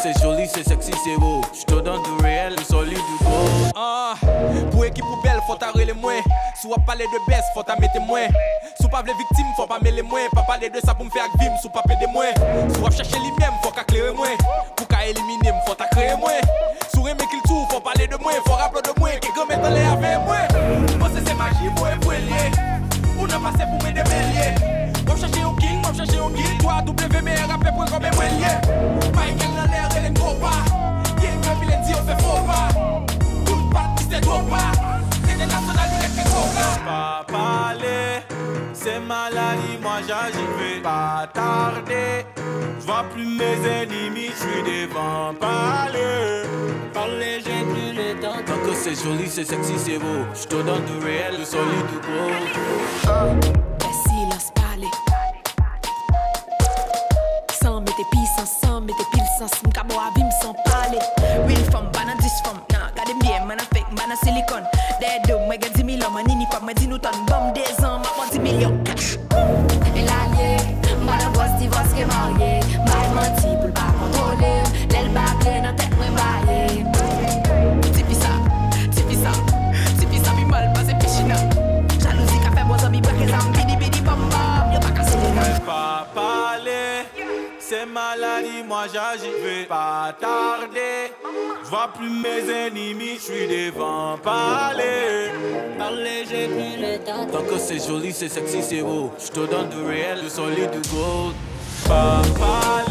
c'est joli, c'est sexy, c'est beau. J'te donne du réel, du solide, du beau. Pour équipe ou belle, faut t'arrêter les moins. Si on parler de baisse, faut t'en mettre moins. Si on pas les victimes, faut pas mêler moins. Pas parler de ça pour me faire vim, si on pas péder moins. Si on chercher lui-même, faut qu'à clairer moins. Pour qu'à éliminer, faut t'à créer moins. Si on aime qu'il tourne, faut parler de moins. Faut rappeler de moins, qui grand mettre les avec moins. Moi c'est magie, moi et lié. On a passé pour m'aider mêlier. Moi chercher un king, moi chercher un guide. Toi, WMRAP.com et moi lié. Michael dans l'air, elle est trop pas. Y'a un vilain dit, on fait faux pas. Tout pas, c'est trop pas. C'est national, il est trop pas. Pas parler, c'est maladie, moi j'y vais pas tarder. J'vois plus mes ennemis, j'suis devant parler. Parler, j'ai plus le temps. Tant que c'est joli, c'est sexy, c'est beau. J'te donne du réel, du solide, du beau. Silence parler. Sans mettre puissance, sans mettre puissance. M'cabo à vim sans parler. Real femme, bana 10 femmes. Nah, gade bien, man a fake, man a silicone. Dead dog, moi get 10 millions, man uniforme, moi 10 nous tonnes. Bombe des ans, ma 10 millions cash. Et l'allié, moi la bosse divorce qui est marié. Mal menti pour le pas contrôler. L'aile bâclée dans tête, moi baillé. Tipi ça, mi mal passé pichina. Jalousie qu'a fait bon amis, braquer ça, bidi bidi bam bam. Y'a pas cassé les mains. Pas parler, c'est maladie, moi j'y vais pas tarder. J'vois plus mes ennemis, j'suis devant parler. Parler, j'ai plus le temps. Tant que c'est joli, c'est sexy, c'est beau. J'te donne du réel, du solide, du gold. Pas parler.